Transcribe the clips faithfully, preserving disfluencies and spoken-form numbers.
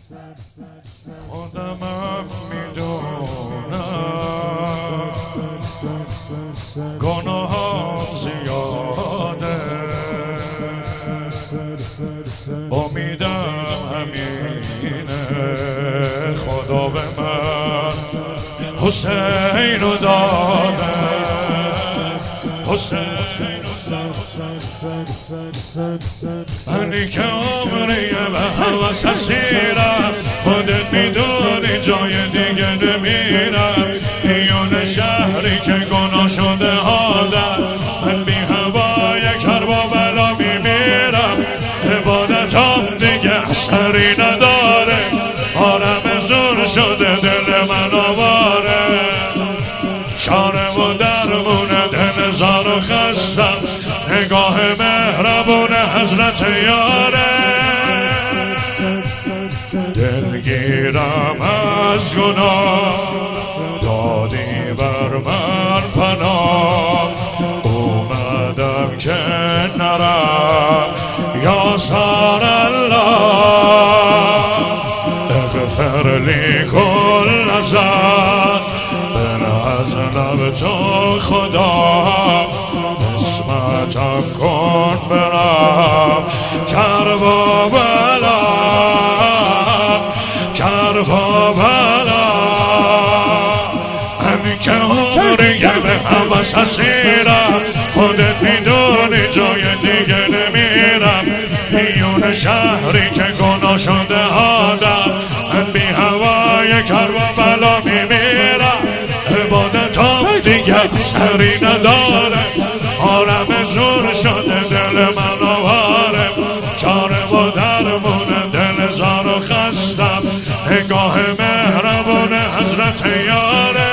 خودمم میدونم گناهم زیاده، امیدم همینه خدا به من حسین رو داده، حسین منی که عمریه و حوث اسیرم، خودت میدونی جای دیگه نمیرم، میون شهری که گناه شده آدم، من بی هوای کربلا میمیرم، عبادتام دیگه اثری نداره، آرم زور شده دل من آواره، چاره و درمونه دل زار و خستم، نگاه مهربون حضرت یاره، دلگیرم از گناه دادی بر من پناه، اومدم که نرم یا سار الله، اغفر لی کل ذنب، از لب تو خدا قسمتم کن برم کربلا، کربلا من که عمریه به حوث اسیرم، خودت میدونی جای دیگه نمیرم، میون شهری که گناه شده آدم، من بی هوای کربلا میمیرم، عبادتام دیگه اثری نداره، آرم زور شده دل من آواره، چاره و درمونه دل زار و خستم، نگاه مهربون حضرت یاره،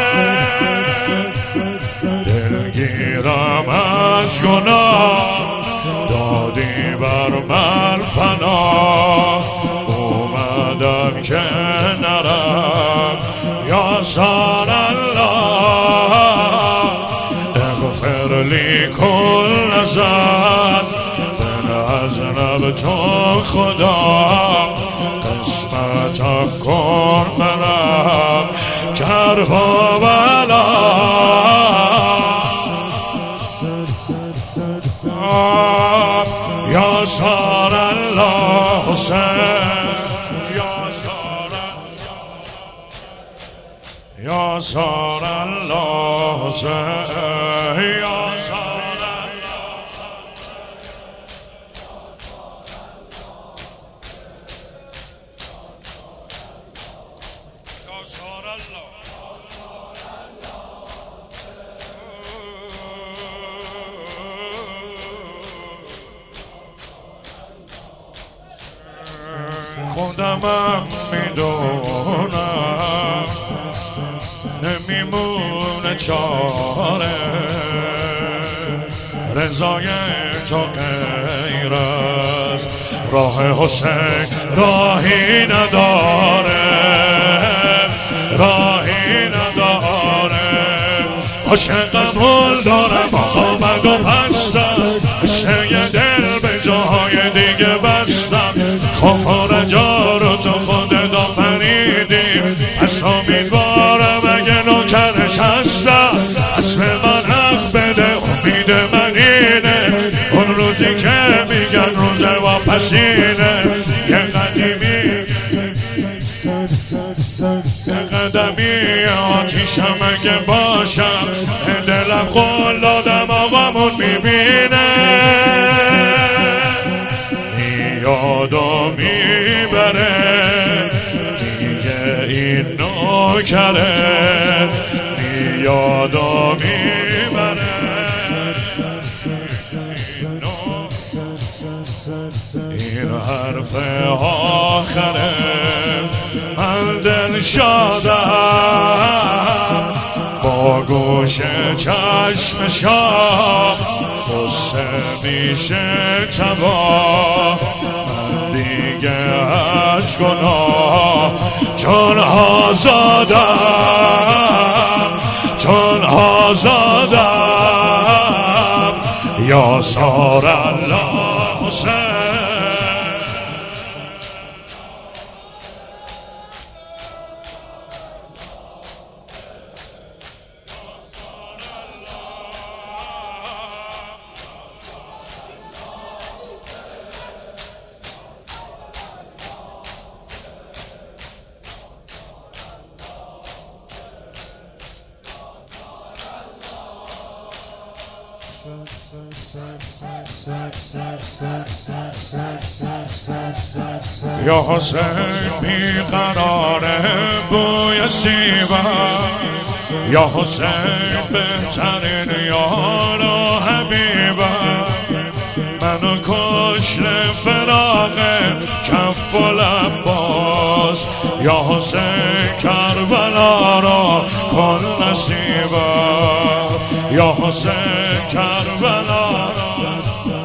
دلگیرم از گناه دادی بر من پناه، اومدم که نرم یا سار الله، اغفر لی کل ذنب، از لب تو خدا قسمتم کن برم کربلا، یا سار الله حسین، یا سار الله حسین، یا سار الله، یا سار الله، خودمم میدونم نمیمونه چاره، رضای تو غیر از راه حسین راهی نداره، راهی نداره، عاشقم حل دارم آمد و پستم، عشق دل به جاهای دیگه بستم، خوف و رجا رو تو خودت آفریدی، پس امیدوارم اگه نوکرش هستم، اسم من حق بده امید من اینه، اون روزی که میگن روز واپسینه، یه قدیمی یه قدمی آتیشم اگه باشم، دلم قول دادم آقامون میبینه، یادو میبره دیگه این نوکره، یادو میبره این حرف آخره، من دل شادم با گوش چشم شام، قصه میشه تباه، من دیگه از گناه چون آزادم، چون آزادم، یا سار الله حسین، یا حسین بیقراره بوی سیبا، یا حسین بهترین یار و حبیبا، منو کشل فراق کف و لباس، یا حسین کربلا را کن نصیبا، یا حسین کربلا را.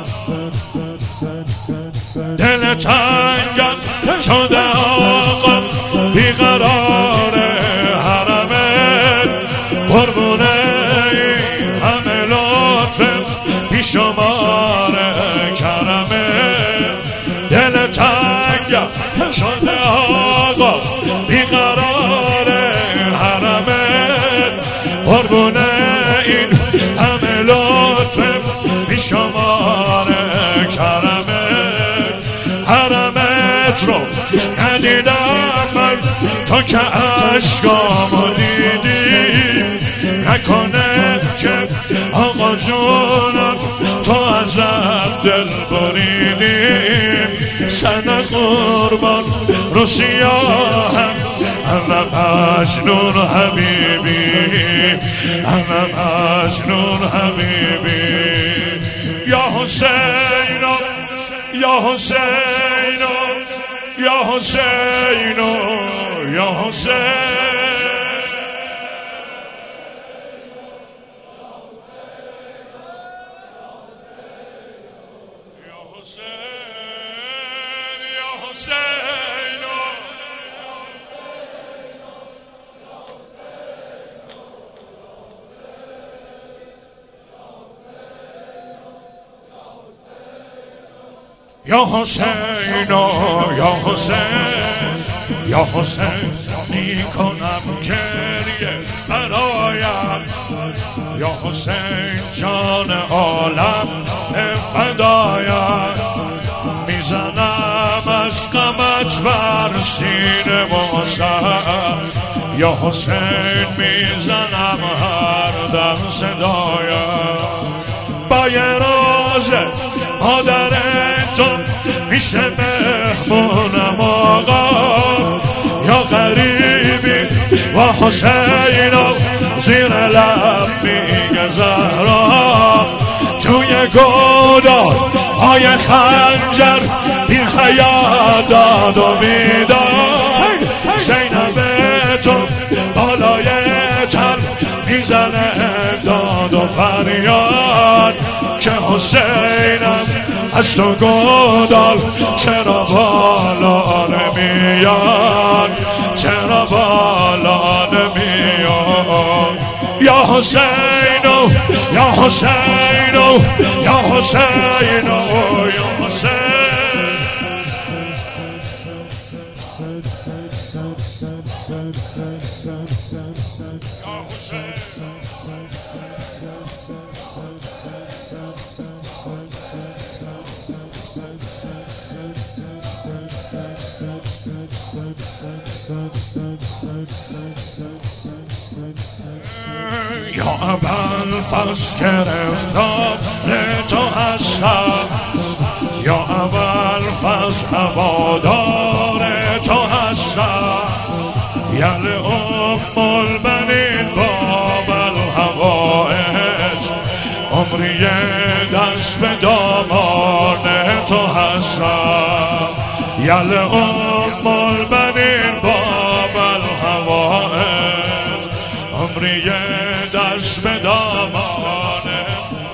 دل تنگم شده آقا بیقرار حرمه، قربونه همه لطف بیشمار کرمه. دل تنگم شده آقا بیقرار حرمه، قربونه این همه لطف بیشمار کرمه. حرمت رو ندیدم من تا که عشقامو دیدی، نکنه که آقا جونم تو ازم دل بریدی. سن قربان رو سیاهم انا مجنون حبیبی، انا مجنون حبیبی. یا حسین یا حسین یا حسین یا حسین. یا حسین یا حسین یا حسین میکنم گریه برایم، یا حسین جان عالم فدایم. میزنم از غمت بر سینه مستم، یا حسین میزنم هر دم صدایم. با یه روزه مادر تو میشه مهمونم آقا، یا غریبی و حسین زیر لب میگه زهرا. توی گودا های خنجر بی حیا داد و بیداد، زینب تو بالای تن میزنه داد و فریاد که حسینم از تو گودال چرا بالا نمیاد، چرا بالا نمیاد. یا حسین یا حسین یا حسین یا حسین. یا ابوالفضل گرفتار تو هستم، یا ابوالفضل هوادار تو هستم. یل ام البنین باب الهوائج، عمری دست به دامان تو هستم. یل ام البنین باب الهوائج، عمری دست به دامان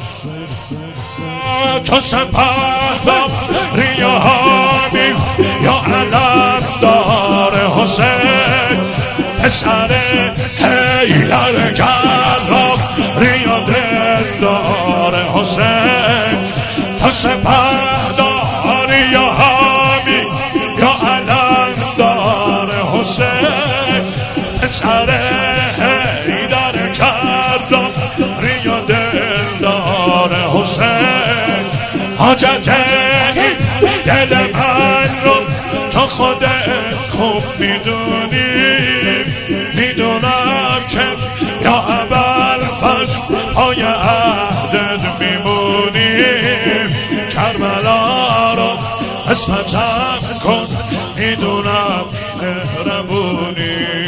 تو سپاه ریاهامی، یا علم دار حسین. پسر حیدر کرام ریا دل دار حسین. تو سپاه ریاهامی، یا علم دار حسین. پسر حیدر کرام ریا دل دار حسین. حاجت دل من رو تو خودت خوب میدونی، میدونم که یا ابوالفضل پای عهدت میمونی. دست جمع کن میدونم مهربونی